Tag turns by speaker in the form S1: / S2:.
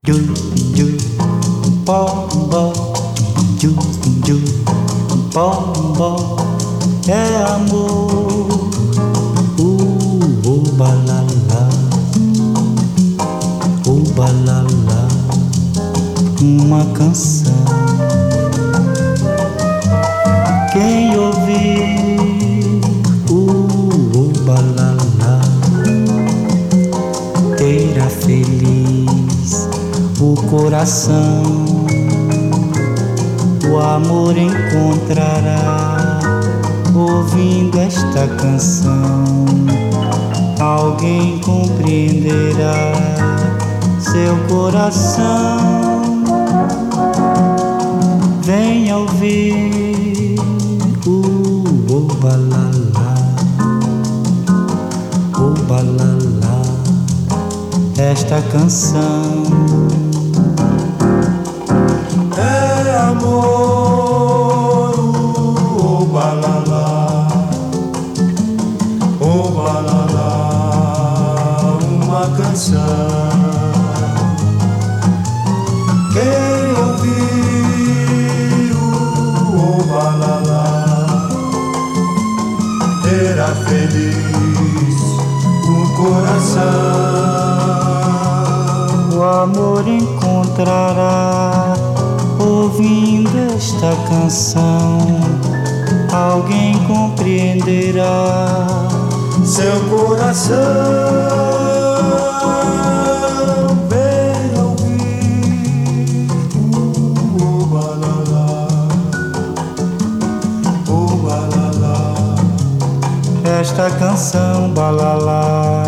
S1: ju, ju, bombo, ju, ju, bombo, é amor, balala, balala, uma canção. Quem ouvir balala terá feliz o coração, o amor encontrará ouvindo esta canção. Alguém compreenderá seu coração. Venha ouvir balala, balala, esta canção.
S2: É amor, balala, balala, uma canção. Quem ouvir balala terá feliz o coração.
S1: O amor encontrará ouvindo esta canção. Alguém compreenderá
S2: seu coração. Vem ouvir balala,
S1: balala, esta canção, balala.